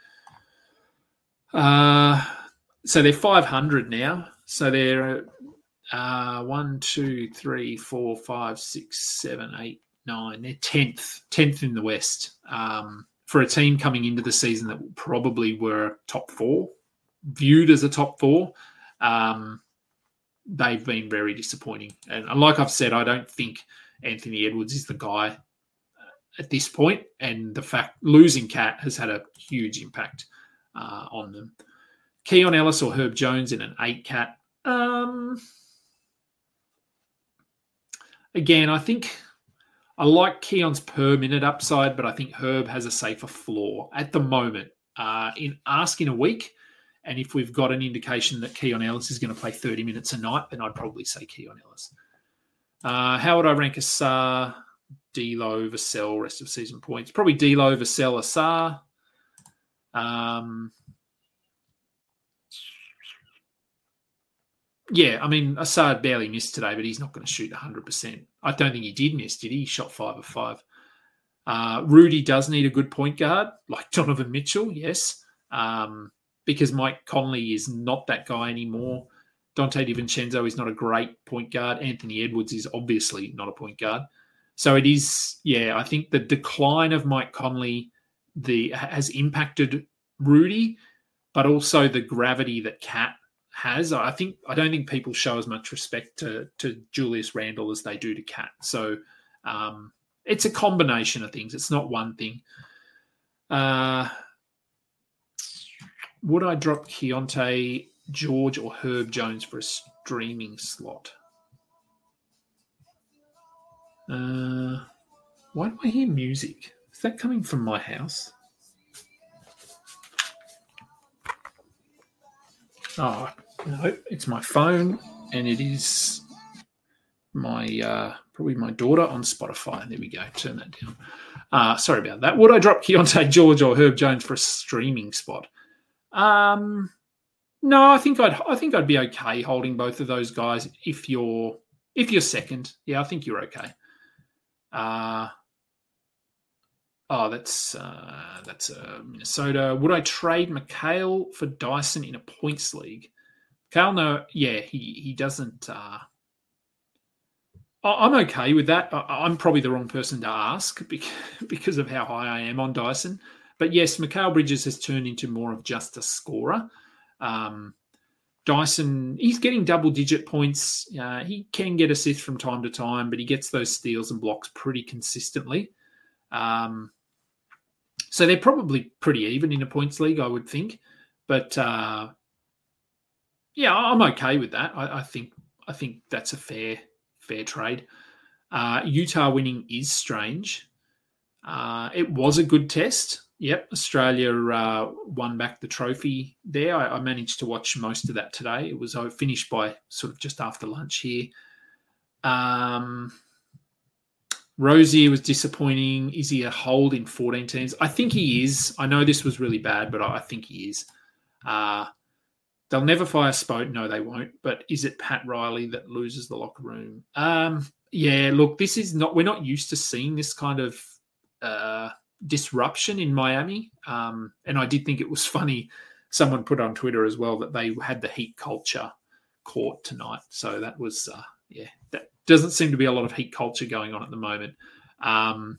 Uh, so they're five hundred now. So they're uh, one, two, three, four, five, six, seven, eight, nine. They're tenth, tenth in the West. Um, for a team coming into the season that probably were top four, viewed as a top four, um, they've been very disappointing. And like I've said, I don't think Anthony Edwards is the guy at this point, and the fact losing Cat has had a huge impact uh, on them. Keon Ellis or Herb Jones in an eight Cat. Um, again, I think I like Keon's per minute upside, but I think Herb has a safer floor at the moment. Uh, in asking a week, and if we've got an indication that Keon Ellis is going to play thirty minutes a night, then I'd probably say Keon Ellis. Uh, how would I rank a Sar D'Lo, Vassell, rest of season points. Probably D'Lo, Vassell, Assar. Um, yeah, I mean, Assar barely missed today, but he's not going to shoot one hundred percent. I don't think he did miss, did he? He shot five of five. Uh, Rudy does need a good point guard, like Donovan Mitchell, yes, um, because Mike Conley is not that guy anymore. Dante DiVincenzo is not a great point guard. Anthony Edwards is obviously not a point guard. So it is, yeah, I think the decline of Mike Conley the has impacted Rudy, but also the gravity that Cat has. I think I don't think people show as much respect to, to Julius Randle as they do to Cat. So um, it's a combination of things. It's not one thing. Uh, would I drop Keontae George or Herb Jones for a streaming slot? Uh, why do I hear music? Is that coming from my house? Oh, no, it's my phone, and it is my uh, probably my daughter on Spotify. There we go. Turn that down. Uh, sorry about that. Would I drop Keontae George or Herb Jones for a streaming spot? Um, no, I think I'd I think I'd be okay holding both of those guys if you're if you're second. Yeah, I think you're okay. Uh, oh, that's uh, that's uh, Minnesota. Would I trade McHale for Dyson in a points league? McHale, no, yeah, he he doesn't. Uh, I'm okay with that. I'm probably the wrong person to ask because of how high I am on Dyson. But yes, Mikal Bridges has turned into more of just a scorer. Um, Dyson, he's getting double-digit points. Uh, he can get assists from time to time, but he gets those steals and blocks pretty consistently. Um, so they're probably pretty even in a points league, I would think. But uh, yeah, I'm okay with that. I, I think I think that's a fair fair trade. Uh, Utah winning is strange. Uh, it was a good test. Yep, Australia uh, won back the trophy there. I, I managed to watch most of that today. It was uh, finished by sort of just after lunch here. Um, Rozier was disappointing. Is he a hold in fourteen teams? I think he is. I know this was really bad, but I think he is. Uh, they'll never fire Spote. No, they won't. But is it Pat Riley that loses the locker room? Um, yeah, look, this is not. We're not used to seeing this kind of Uh, disruption in Miami. Um, and I did think it was funny. Someone put on Twitter as well that they had the Heat culture court tonight. So that was, uh, yeah, that doesn't seem to be a lot of Heat culture going on at the moment. Um,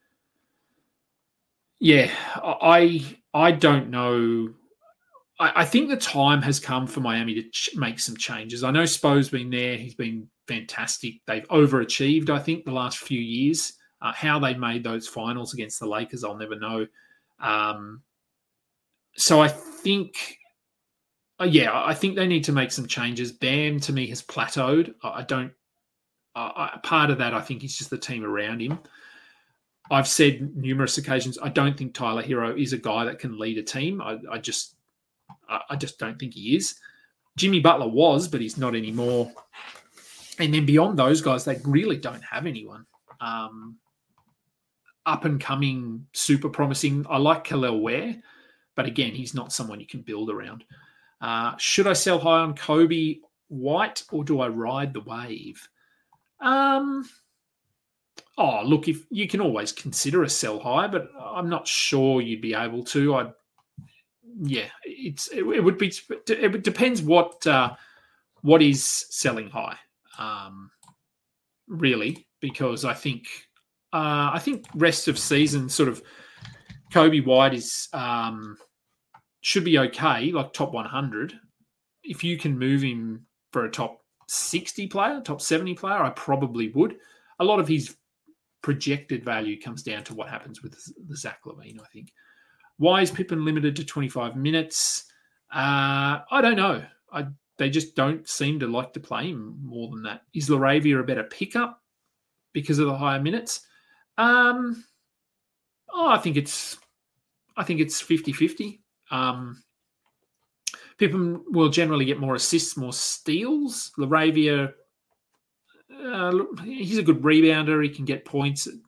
yeah, I I don't know. I, I think the time has come for Miami to ch- make some changes. I know Spo's been there. He's been fantastic. They've overachieved, I think, the last few years. Uh, how they made those finals against the Lakers, I'll never know. Um, so I think, uh, yeah, I think they need to make some changes. Bam, to me, has plateaued. I don't, uh, I, part of that, I think, is just the team around him. I've said numerous occasions, I don't think Tyler Hero is a guy that can lead a team. I, I just, I, I just don't think he is. Jimmy Butler was, but he's not anymore. And then beyond those guys, they really don't have anyone. Um, up and coming, super promising. I like Kel'el Ware, but again, he's not someone you can build around. Uh, should I sell high on Kobe White or do I ride the wave? Um, oh, look, if you can always consider a sell high, but I'm not sure you'd be able to. I, yeah, it's it, it would be. It depends what uh, what is selling high, um, really, because I think. Uh, I think rest of season sort of Kobe White is um, should be okay, like top one hundred. If you can move him for a top sixty player, top seventy player, I probably would. A lot of his projected value comes down to what happens with the Zach LaVine, I think. Why is Pippen limited to twenty-five minutes? Uh, I don't know. I, they just don't seem to like to play him more than that. Is LaRavia a better pickup because of the higher minutes? Um, oh, I think it's, I think it's fifty-fifty. Um, Pippen will generally get more assists, more steals. LaRavia, uh, he's a good rebounder. He can get points.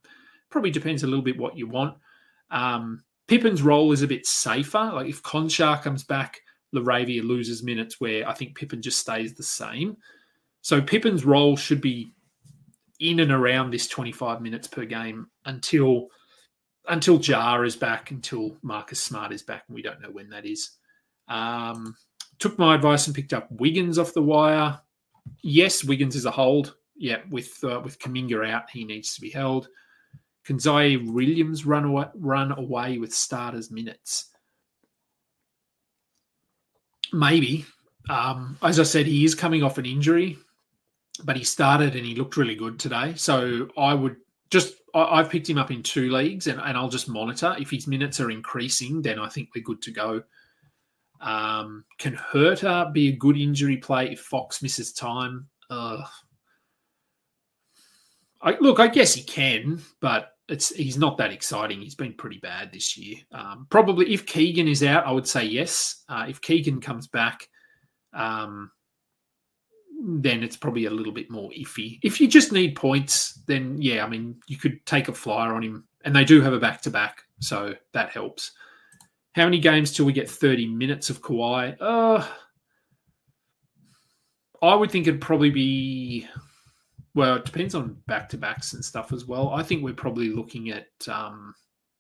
probably depends a little bit what you want. Um, Pippen's role is a bit safer. Like if Conchar comes back, Laravia loses minutes where I think Pippen just stays the same. So Pippen's role should be in and around this twenty-five minutes per game until until Jar is back, until Marcus Smart is back, and we don't know when that is. Um, took my advice and picked up Wiggins off the wire. Yes, Wiggins is a hold. Yeah, with uh, with Kuminga out, he needs to be held. Can Zaire Williams run away, run away with starters minutes? Maybe. Um, as I said, he is coming off an injury, but he started and he looked really good today. So I would just, I, I've picked him up in two leagues and, and I'll just monitor. If his minutes are increasing, then I think we're good to go. Um, can Herter be a good injury play if Fox misses time? Uh, I, look, I guess he can, but it's he's not that exciting. He's been pretty bad this year. Um, probably if Keegan is out, I would say yes. Uh, if Keegan comes back, um, then it's probably a little bit more iffy. If you just need points, then yeah, I mean, you could take a flyer on him. And they do have a back-to-back, so that helps. How many games till we get thirty minutes of Kawhi? Uh, I would think it'd probably be... Well, it depends on back-to-backs and stuff as well. I think we're probably looking at... Um,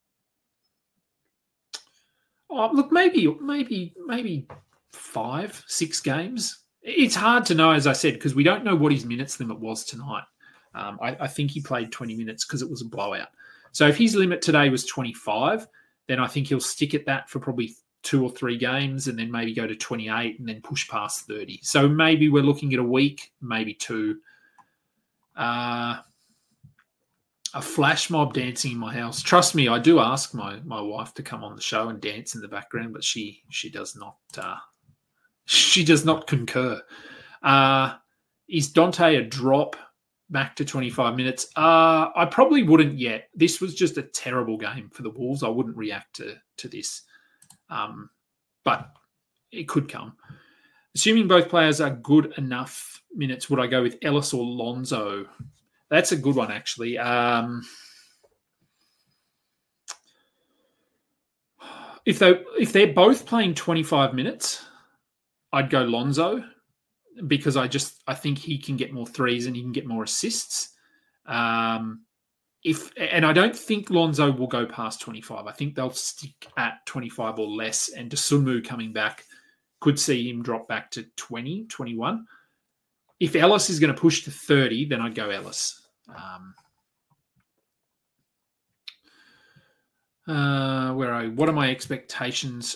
oh, look, maybe, maybe, maybe five, six games. It's hard to know, as I said, because we don't know what his minutes limit was tonight. Um, I, I think he played twenty minutes because it was a blowout. So if his limit today was twenty-five, then I think he'll stick at that for probably two or three games and then maybe go to twenty-eight and then push past thirty. So maybe we're looking at a week, maybe two. Uh, a flash mob dancing in my house. Trust me, I do ask my my wife to come on the show and dance in the background, but she she does not uh, she does not concur. Uh, is Dante a drop back to twenty-five minutes? Uh, I probably wouldn't yet. This was just a terrible game for the Wolves. I wouldn't react to to this, um, but it could come. Assuming both players are good enough minutes, would I go with Ellis or Lonzo? That's a good one, actually. Um, if they if they're both playing twenty-five minutes, I'd go Lonzo because I just I think he can get more threes and he can get more assists. Um, if and I don't think Lonzo will go past twenty-five. I think they'll stick at twenty-five or less. And Dosunmu coming back could see him drop back to twenty, twenty-one. If Ellis is going to push to thirty, then I'd go Ellis. Um, uh, where are what are my expectations?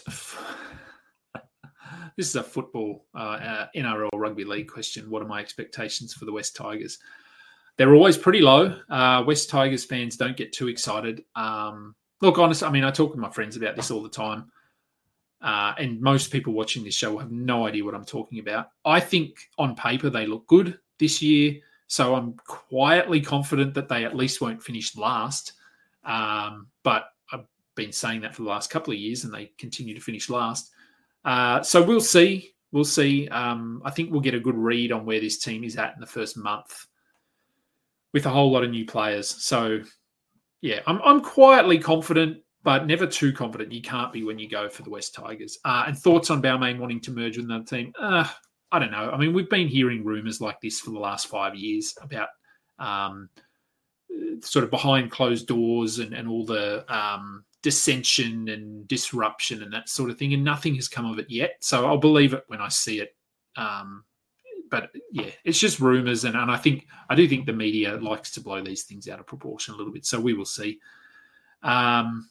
This is a football uh, uh, N R L rugby league question. What are my expectations for the West Tigers? They're always pretty low. Uh, West Tigers fans don't get too excited. Um, look, honestly, I mean, I talk with my friends about this all the time. Uh, and most people watching this show will have no idea what I'm talking about. I think on paper they look good this year, so I'm quietly confident that they at least won't finish last. Um, but I've been saying that for the last couple of years, and they continue to finish last. Uh, so we'll see. We'll see. Um, I think we'll get a good read on where this team is at in the first month with a whole lot of new players. So, yeah, I'm, I'm quietly confident, but never too confident. You can't be when you go for the West Tigers. Uh, and thoughts on Balmain wanting to merge with another team? Uh, I don't know. I mean, we've been hearing rumours like this for the last five years about um, sort of behind closed doors and, and all the um, dissension and disruption and that sort of thing, and nothing has come of it yet. So I'll believe it when I see it. Um, but, yeah, it's just rumours, and, and I think I do think the media likes to blow these things out of proportion a little bit, so we will see. Um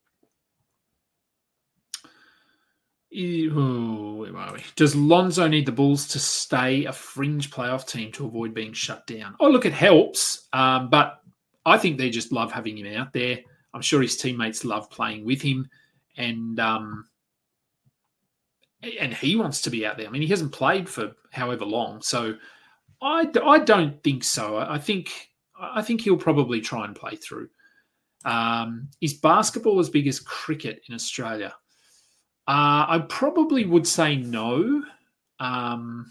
Ooh, where are we? Does Lonzo need the Bulls to stay a fringe playoff team to avoid being shut down? Oh, look, it helps. Um, but I think they just love having him out there. I'm sure his teammates love playing with him. And um, and he wants to be out there. I mean, he hasn't played for however long. So I, I don't think so. I think, I think he'll probably try and play through. Um, is basketball as big as cricket in Australia? Uh, I probably would say no. Um,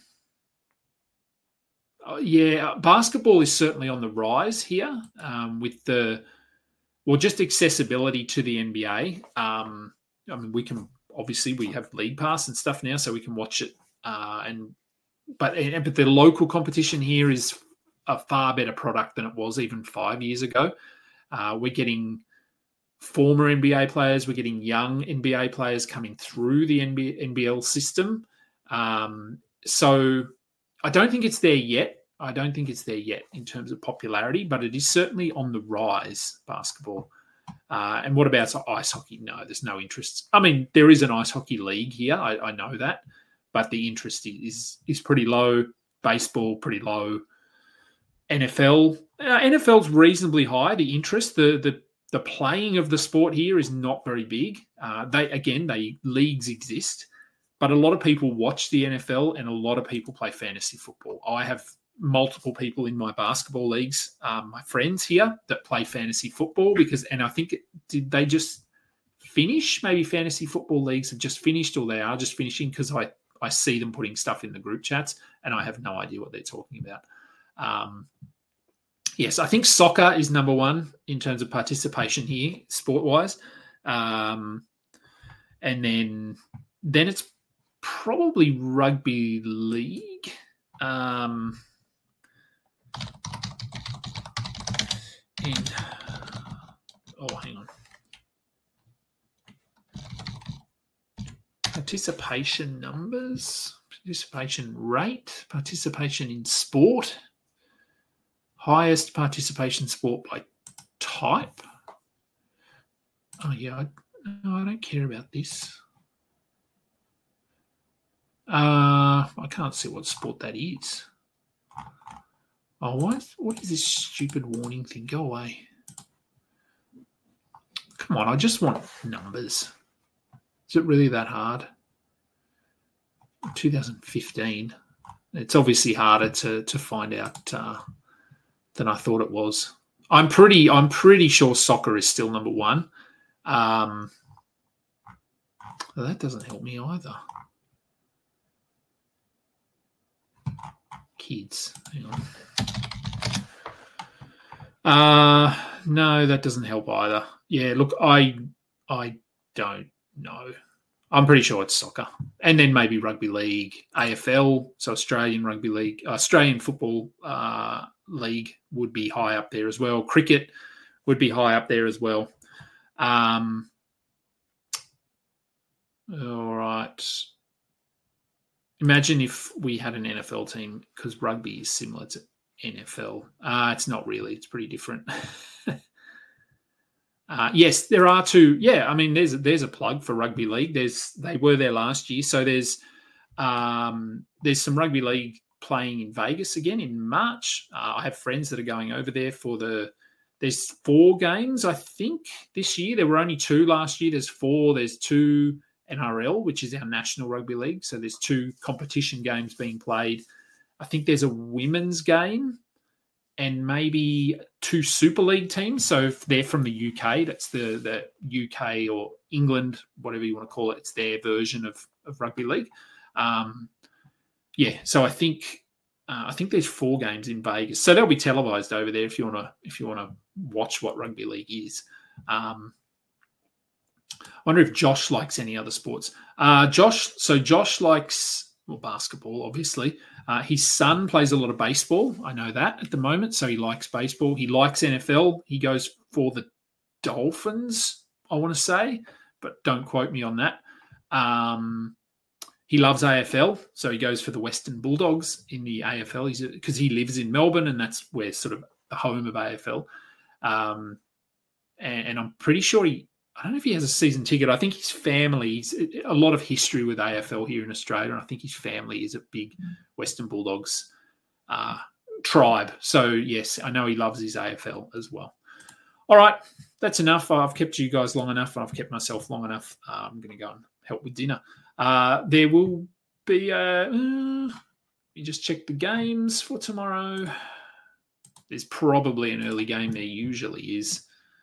yeah, basketball is certainly on the rise here um, with the well, just accessibility to the N B A. Um, I mean, we can obviously we have League Pass and stuff now, so we can watch it. Uh, and but but the local competition here is a far better product than it was even five years ago. Uh, we're getting former N B A players, we're getting young N B A players coming through the N B L system. Um, so I don't think it's there yet. I don't think it's there yet in terms of popularity, but it is certainly on the rise, basketball. Uh, and what about ice hockey? No, there's no interest. I mean, there is an ice hockey league here. I, I know that, but the interest is is pretty low. Baseball, pretty low. N F L, uh, N F L's reasonably high. The interest, the the the playing of the sport here is not very big. Uh, they again, they leagues exist, but a lot of people watch the N F L and a lot of people play fantasy football. I have multiple people in my basketball leagues, um, my friends here, that play fantasy football because, and I think did they just finish? Maybe fantasy football leagues have just finished, or they are just finishing because I I see them putting stuff in the group chats and I have no idea what they're talking about. Um, yes, I think soccer is number one in terms of participation here, sport-wise, um, and then then it's probably rugby league. Um, and oh, hang on. Participation numbers, participation rate, participation in sport, highest participation sport by type. Oh yeah, I, no, I don't care about this. Uh, I can't see what sport that is. Oh, what? What is this stupid warning thing? Go away. Come on, I just want numbers. Is it really that hard? twenty fifteen. It's obviously harder to to find out uh, than I thought it was. I'm pretty. I'm pretty sure soccer is still number one. Um, well, that doesn't help me either. Kids. Hang on. Uh, no, that doesn't help either. Yeah, look, I I don't know. I'm pretty sure it's soccer. And then maybe rugby league, A F L, so Australian Rugby League, Australian Football uh, League would be high up there as well. Cricket would be high up there as well. Um, all right. Imagine if we had an N F L team, because rugby is similar to N F L. Uh, it's not really. It's pretty different. uh, yes, there are two. Yeah, I mean, there's a, there's a plug for rugby league. There's they were there last year, so there's um, there's some rugby league playing in Vegas again in March. Uh, I have friends that are going over there for the. There's four games, I think, this year. There were only two last year. There's four. There's two. N R L, which is our National Rugby League. So there's two competition games being played. I think there's a women's game and maybe two Super League teams. So if they're from the U K, that's the, the U K or England, whatever you want to call it. It's their version of, of rugby league. Um, yeah, so I think uh, I think there's four games in Vegas. So they'll be televised over there if you want to if you want to watch what rugby league is. Um, I wonder if Josh likes any other sports. Uh, Josh, so Josh likes well, basketball, obviously. Uh, his son plays a lot of baseball. I know that at the moment, so he likes baseball. He likes N F L. He goes for the Dolphins, I want to say, but don't quote me on that. Um, he loves A F L, so he goes for the Western Bulldogs in the A F L because he lives in Melbourne, and that's where sort of the home of A F L. Um, and, and I'm pretty sure he, I don't know if he has a season ticket. I think his family, he's a lot of history with A F L here in Australia, and I think his family is a big Western Bulldogs uh, tribe. So, yes, I know he loves his A F L as well. All right, that's enough. I've kept you guys long enough. I've kept myself long enough. Uh, I'm going to go and help with dinner. Uh, there will be a... Uh, you just check the games for tomorrow. There's probably an early game. There usually is.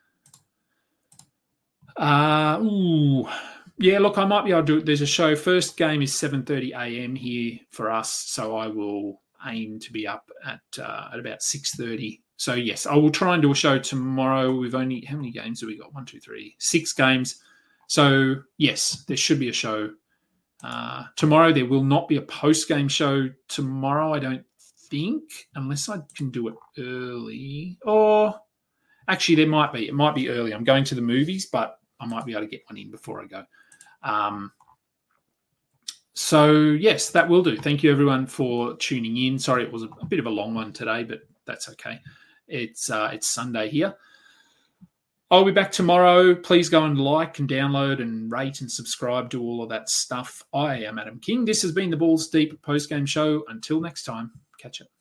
Uh, ooh, yeah, look, I might be able to do it. There's a show. First game is seven thirty a.m. here for us, so I will aim to be up at uh, at about six thirty so yes, I will try and do a show tomorrow. We've only, how many games have we got? One, two, three, six games. So yes, there should be a show uh, tomorrow. There will not be a post-game show tomorrow, I don't think, unless I can do it early. Or actually, there might be. It might be early. I'm going to the movies, but I might be able to get one in before I go. Um, so yes, that will do. Thank you everyone for tuning in. Sorry, it was a, a bit of a long one today, but that's okay. It's uh, it's Sunday here. I'll be back tomorrow. Please go and like and download and rate and subscribe to all of that stuff. I am Adam King. This has been the Balls Deep post-game show. Until next time, catch you.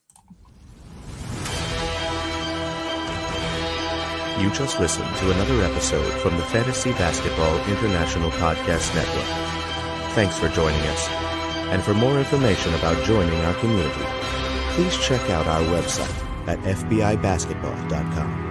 You just listened to another episode from the Fantasy Basketball International Podcast Network. Thanks for joining us. And for more information about joining our community, please check out our website at f b i basketball dot com.